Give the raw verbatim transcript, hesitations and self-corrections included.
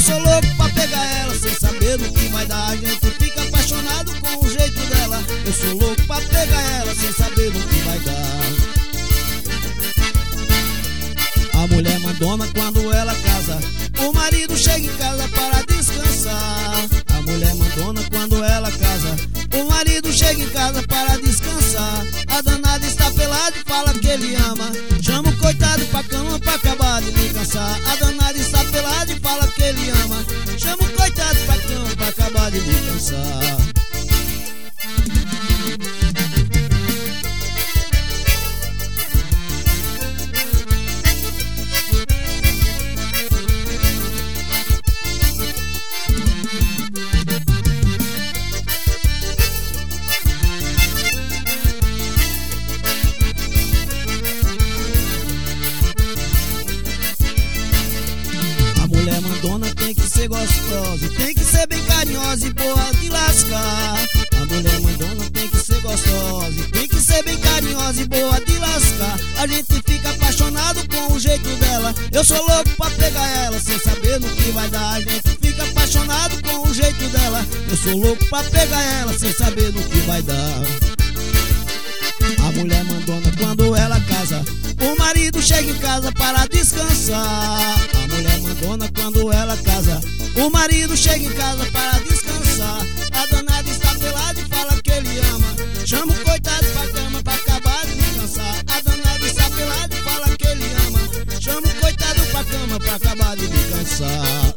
sou louco pra pegar ela, sem saber do que vai dar. A gente fica apaixonado com o jeito dela. Eu sou louco pra pegar ela, sem saber do que vai dar. A mulher mandona quando ela casa, o marido chega em casa para descansar. A mulher mandona quando ela casa, o marido chega em casa para descansar. A danada está pelada e fala que ele ama. Chama o coitado pra cama pra acabar de me cansar. A danada está pelada e fala que ele ama. Chama o coitado pra cama pra acabar de me cansar. Mulher mandona tem que ser gostosa, tem que ser bem carinhosa e boa de lascar. A mulher mandona tem que ser gostosa, tem que ser bem carinhosa e boa de lascar. A gente fica apaixonado com o jeito dela. Eu sou louco pra pegar ela, sem saber no que vai dar. A gente fica apaixonado com o jeito dela. Eu sou louco pra pegar ela, sem saber no que vai dar. A mulher mandona quando ela casa, o marido chega em casa para descansar. A mulher mandona quando ela casa, o marido chega em casa para descansar. A danada está pelada e fala que ele ama. Chama o coitado pra cama pra acabar de descansar. A danada está pelada e fala que ele ama. Chama o coitado pra cama pra acabar de descansar.